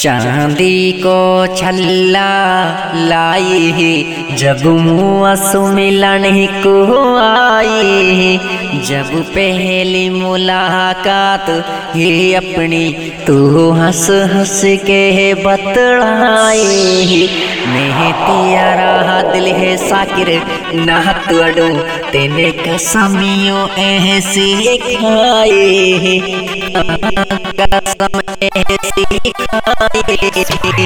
चांदी को छल्ला लाई जब मुआ सुमिलन को आई, जब पहली मुलाकात ये अपनी तू हंस हंस के बतलाई। मैं तेरा दिल है साकिर ना तोड़ू, तेने कसमियों ऐसी खाए, कसम ऐसी खाए।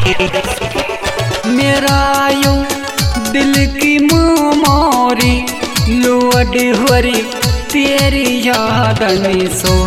मेरा यूं दिल की मोरी लुअड हुरी तेरी याद में सो।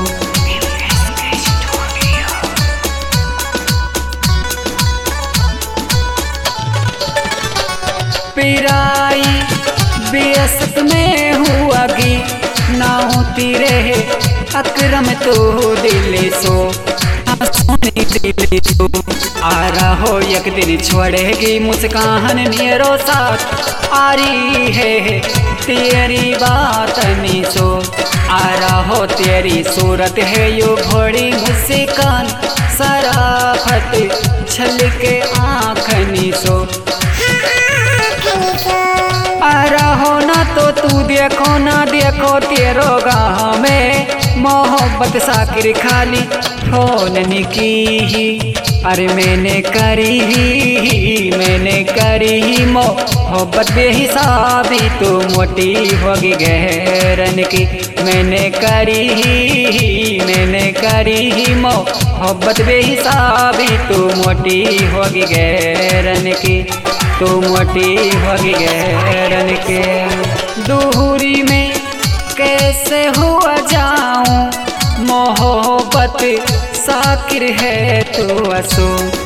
पिराई बेअसत में हुआ गी ना होती रहे अकरम तो दिल सो, सोनी दिल सो। आ रहो एक दिन छोड़ेगी मुस्कान मेरो साथ, आ रही है तेरी बात में सो। आ रहो तेरी सूरत है यो घोड़ी मुस्कान, सराफत छल के आँख में सो। आ रहो ना तो तू देखो ना देखो तेरो गाँव में मोहब्बत साकिर खाली फोन की। अरे मैंने करी मोहब्बत बेहिसाबी तो मोटी होगी गहरन की। मैंने करी मोहब्बत बेहिसाबी तो मोटी होगी गहरन की, तो मोटी होगी गहरन के। दूरी में कैसे हुआ जाऊं मोहब्बत साकिर है तो असो।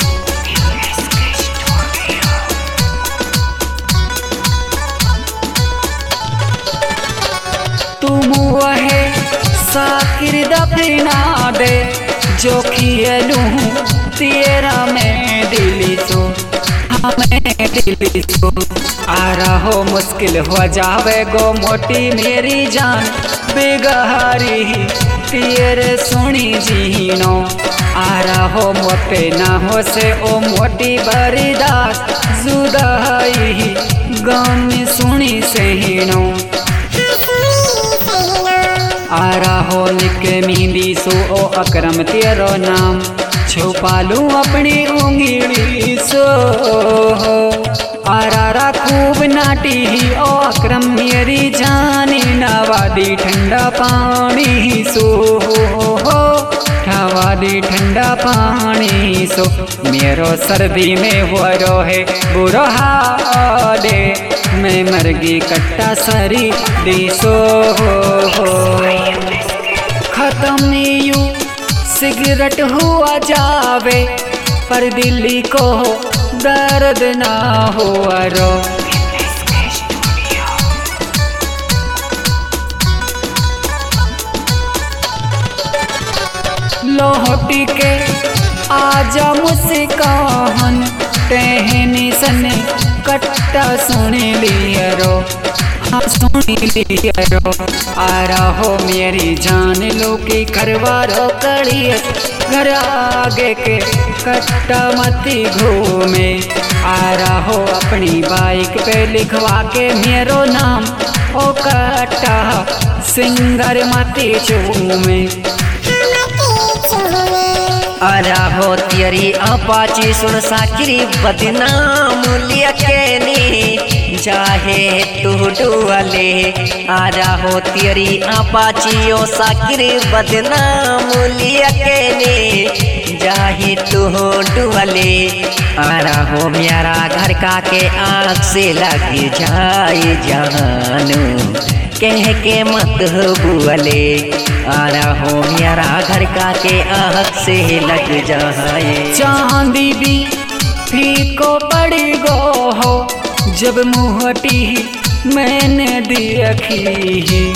तुम वह साकिर दफना दे जो खेलूं तेरा मैं दिल सो, मैं दिल सो। आ रहो मुश्किल हो जावे गो मोटी मेरी जान बेगहारी तेरे सुनी जीनो। आ रहो मोटे ना हो से ओ मोटी बरीदास जुदाई गम सुनी सहीनो। आ रहो लिखे मेहंदी सो ओ अकरम तेरो नाम, छुपा लूं अपनी उंगली सो। आरा खूब नाटी ओ अकरम मेरी जानी नवादी ठंडा पानी सो, नवादी ठंडा पानी सो। मेरो सर्दी में हो है बुरा हाल, मैं मरगी कट्टा सरी दी सो। खत्म यूं सिगरेट हुआ जावे पर दिल्ली को दर्द ना हुआ रो। लौटी के आजा मुस्कान टहनी सन कट्टा सुन लिया रो, हाँ सुन लिया रो। आ रहो मेरी जान लो की करवारो कड़ियस, घर आगे के कट्टा मती घूमे। आ रहो अपनी बाइक पे लिखवा के मेरो नाम ओ कट्टा सिंगर मती चूमे। आ रहो तेरी अपाची सुन साकिरी बदनाम लिया के नी चाहे तू डुअले। आ रहो तेरी अपाची ओ साकिरी बदनाम लिया के नी चाहे तू डुअले। आ रहो मेरा घर का के आँख से लग जाए जानू कह के मत बुअले। आ रहो मेरा घर का के आँख से लग जाए। चांदी भी फीको पड़ी गो हो जब मुहटी मैंने देखी।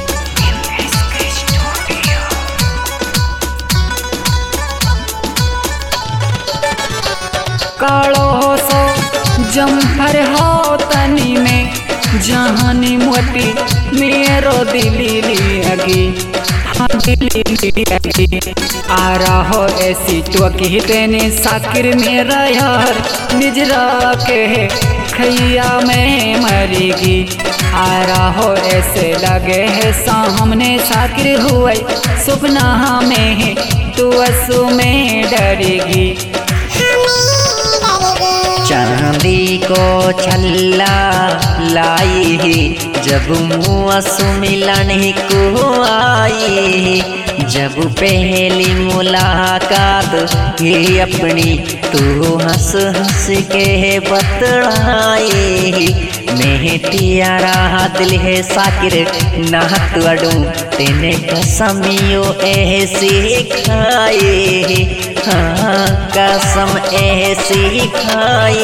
कालो सो जम्फर हो तनी में जहानी मोटी मेरो दिली लगी। आ रहो ऐसी तो कहते साकिर मेरा यार निजरा के खैया में मरेगी। आ रहो ऐसे लगे है सामने साकिर हुए सपना में तू असु में डरेगी। चांदी को छल्ला लाई जब मुँह मिलन को आई, जब पहली मुलाकात ही अपनी तू हंस हंस के बतलाई। मैं तियारा दिल है साकिर ना तड़ू तेने कसमियो ऐसी खाए, हाँ कसम ऐसी खाए।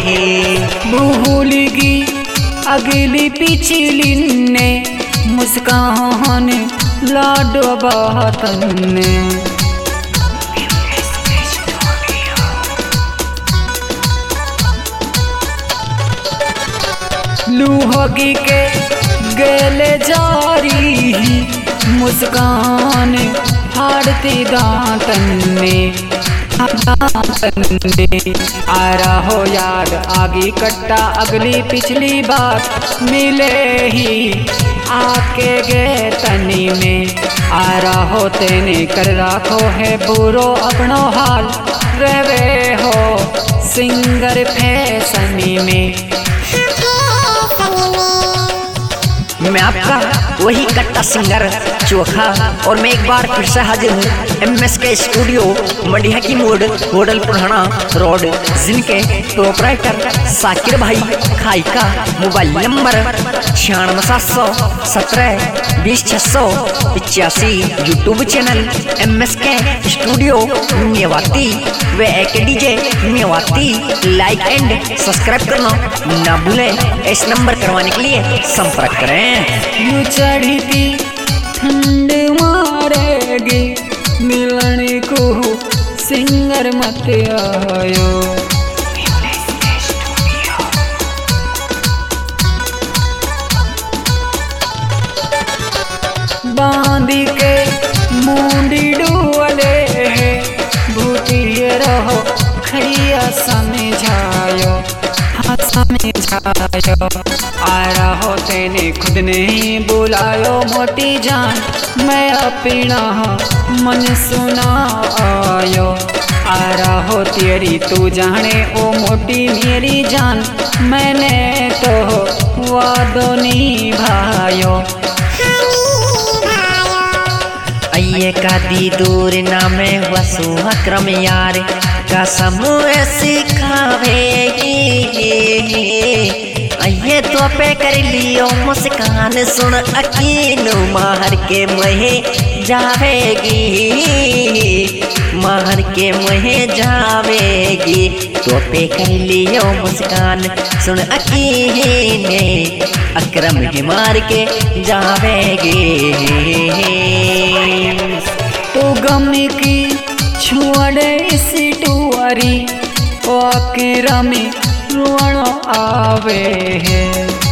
भूलगी अगली पिछली ने मुस्कान लाडो बातन ने। लूहोगी के गले जारी मुस्कान फाड़ती दांतन में। आ रहो याद आगे कट्टा अगली पिछली बात मिले ही आके गे तनी में। आ रहो तेने कर राखो है बुरो अपनो हाल रहे हो सिंगर फैसनी में। मैं आपका वही कट्टा सिंगर चोखा और मैं एक बार फिर से हाजिर हूँ MSK स्टूडियो मंडिया की मोड़ होटल पुराना रोड, जिनके प्रोपराइटर साकिर भाई खाई का mobile number 9617206685। YouTube channel MSK studio Mewati व AKDJ Mewati. Like and subscribe करना ना भूलें। इस नंबर करवाने के लिए संपर्क करें। यू चढ़ती ठंड मारेगी मिलने को सिंगर मत आयो। बांधी के मुंडी डुअले है भूती रहो खैया समझायो, हाँ समझायो। आ रहो तेने खुद ने बुलायो मोटी जान मैं अपना मन सुना आयो। आ रहो तेरी तू जाने ओ मोटी मेरी जान मैंने तो वादो निभायो। अये का दी दूर नाम वसु अक्रम यार कसम सिखावेगी। अये तो पे कर लियो मुस्कान सुन अकीन माहर के महे जावेगी, माहर के महे जावेगी। तो पे कर लियो मुस्कान सुन अकीन अक्रम ही मार के जावेगी। तो गम की छुअड़े इस टुआरी ओ अकेरा में रुआनो आवे है।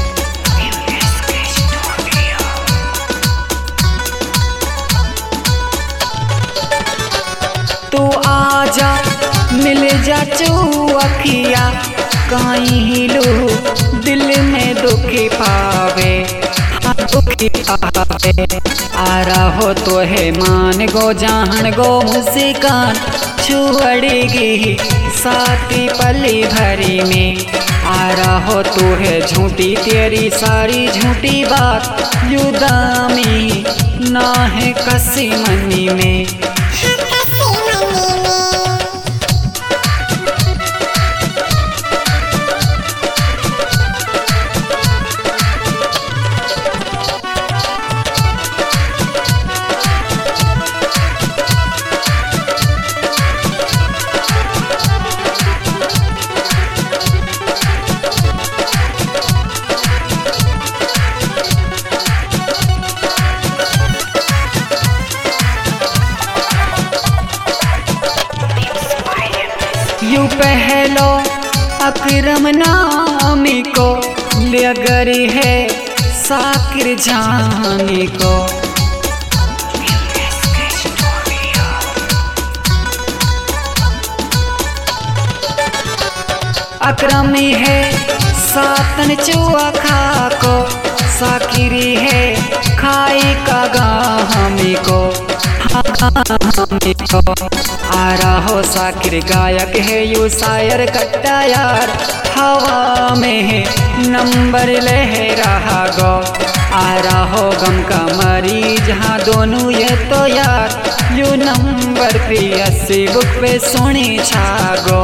तो आजा मिल जा चुअखिया कहीं लो दिल में दुखी पावे, हाँ दुखी पावे। आ रहो तो है मान गो जान गो मुस्कान छुअड़ेगी साथी पली भरी में। आ रहो तो है झूठी तेरी सारी झूठी बात युदामी ना है कसी मनी में। यू पहलो अकरम नामी को लगरी है साकिर जानी को। अक्रमी है सातन चुआ खाको, साकिरी है खाई का गाहमी को, हमी को। आ रहो साकिर गायक है यू शायर कट्टा यार, हवा में है नंबर ले रहा गो। आ रहो गम का मरीज हाँ दोनों ये तो यार, यू नंबर प्रियसी बुक पे सुनी छागो।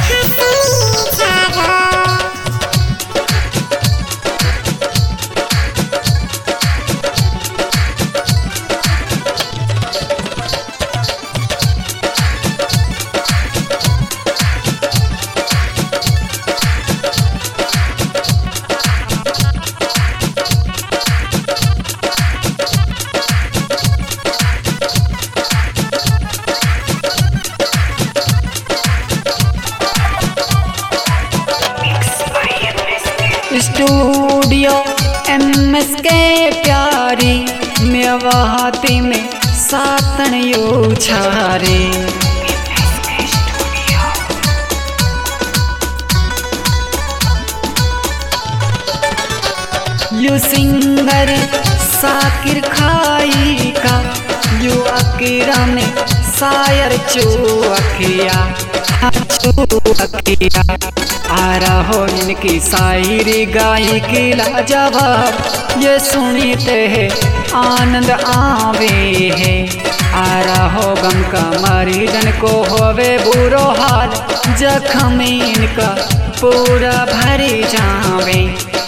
स्टूडियो MSK प्यारी मेवाहाती में सातन यू छारे। यू सिंगर साकिर खाई का, यू अकीरा में शायर चुअखिया चुअखिया। आ रहो इनकी शायरी गाई की लाजवाब, ये सुनते है आनंद आवे है। आ रहो गम का मरीजन को होवे बुरो हाल, जख्म इनका पूरा भरी जावे।